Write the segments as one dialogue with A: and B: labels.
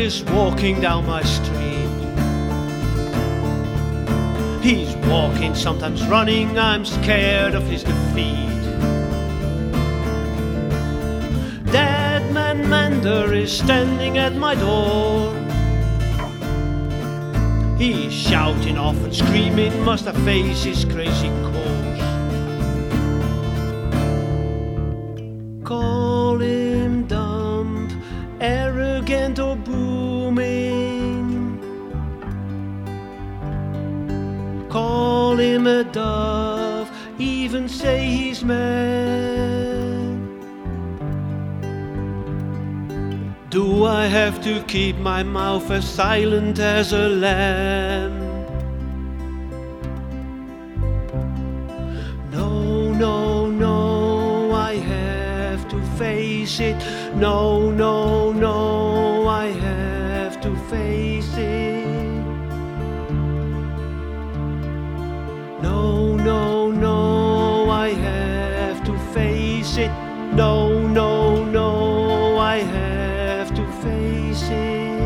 A: is walking down my street. He's walking, sometimes running, I'm scared of his defeat. Dead Man Mender is standing at my door. He's shouting off and screaming, must I face his crazy course? Call him dumb, arrogant or booming. Call him a dove, even say he's mad. Do I have to keep my mouth as silent as a lamb? No, no, no, I have to face it. No, no, no, I have to face it. No, no, no, I have to face it. No, no, no, I have to face it.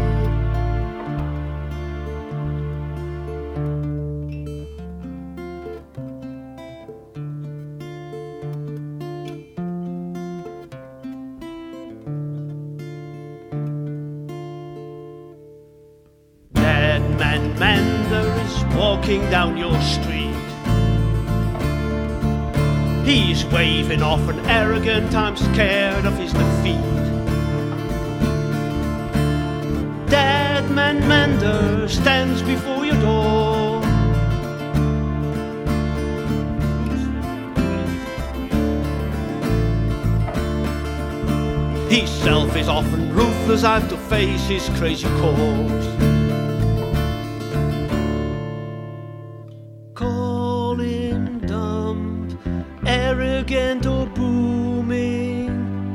A: Dead Man Mender is walking down your street. He's waving off an arrogant, I'm scared of his defeat. Dead Man Mender stands before your door. He's selfish, often ruthless, I have to face his crazy course. Call him dumb, arrogant or booming.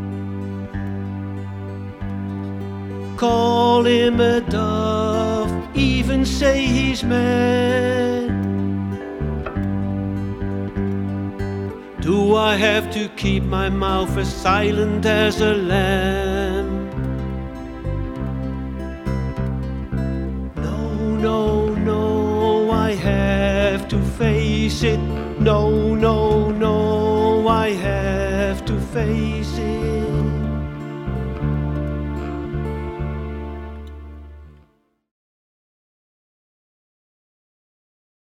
A: Call him a dove, even say he's mad. Do I have to keep my mouth as silent as a lamb? No, no, no, I have to face it. No, no, no, I have to face it.